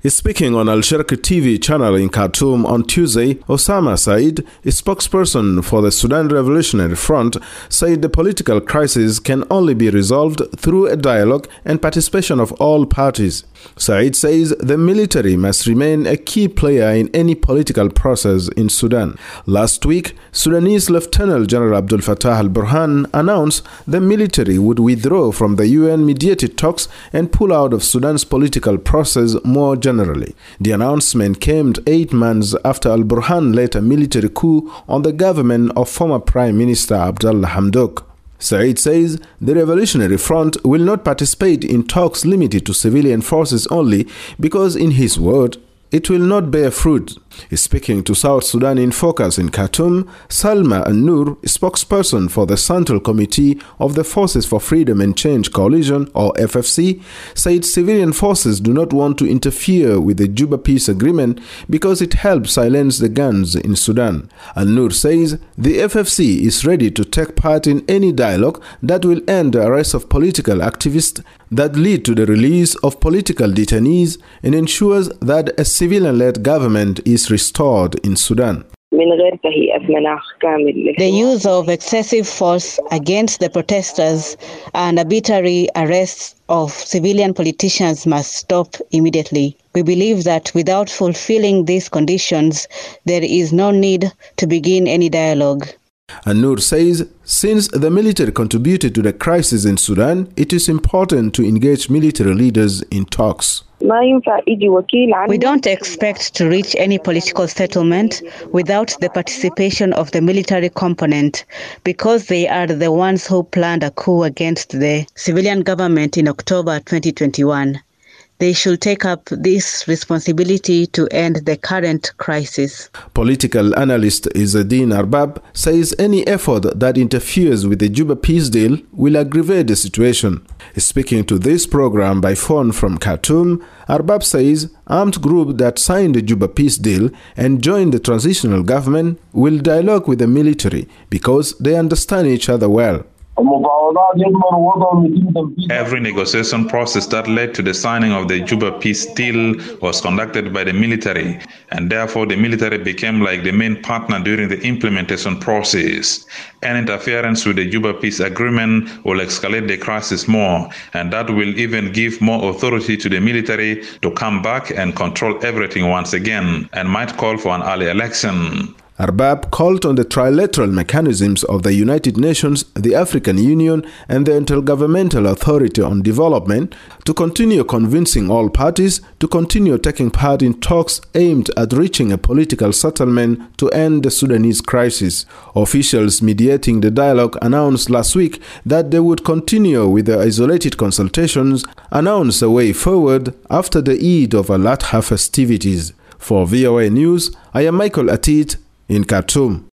Speaking on Al Sharq TV channel in Khartoum on Tuesday, Osama Said, a spokesperson for the Sudan Revolutionary Front, said the political crisis can only be resolved through a dialogue and participation of all parties. Said says the military must remain a key player in any political process in Sudan. Last week, Sudanese Lieutenant General Abdel Fattah al-Burhan announced the military would withdraw from the UN-mediated talks and pull out of Sudan's political process more generally. The announcement came 8 months after al-Burhan led a military coup on the government of former Prime Minister Abdallah Hamdok. Said says the Revolutionary Front will not participate in talks limited to civilian forces only because, in his word, it will not bear fruit. Speaking to South Sudan in Focus in Khartoum, Salma Al-Nur, spokesperson for the Central Committee of the Forces for Freedom and Change Coalition, or FFC, said civilian forces do not want to interfere with the Juba Peace Agreement because it helps silence the guns in Sudan. Al-Nur says the FFC is ready to take part in any dialogue that will end the arrest of political activists, that lead to the release of political detainees, and ensures that a civilian-led government is restored in Sudan. The use of excessive force against the protesters and arbitrary arrests of civilian politicians must stop immediately. We believe that without fulfilling these conditions, there is no need to begin any dialogue. An-Nur says since the military contributed to the crisis in Sudan, it is important to engage military leaders in talks. We don't expect to reach any political settlement without the participation of the military component because they are the ones who planned a coup against the civilian government in October 2021. They should take up this responsibility to end the current crisis. Political analyst Izzadeen Arbab says any effort that interferes with the Juba peace deal will aggravate the situation. Speaking to this program by phone from Khartoum, Arbab says armed groups that signed the Juba peace deal and joined the transitional government will dialogue with the military because they understand each other well. Every negotiation process that led to the signing of the Juba peace deal was conducted by the military, and therefore the military became like the main partner during the implementation process. Any interference with the Juba peace agreement will escalate the crisis more, and that will even give more authority to the military to come back and control everything once again, and might call for an early election. Arbab called on the trilateral mechanisms of the United Nations, the African Union, and the Intergovernmental Authority on Development to continue convincing all parties to continue taking part in talks aimed at reaching a political settlement to end the Sudanese crisis. Officials mediating the dialogue announced last week that they would continue with the isolated consultations, announced a way forward after the Eid of al-Adha festivities. For VOA News, I am Michael Atit in Khartoum.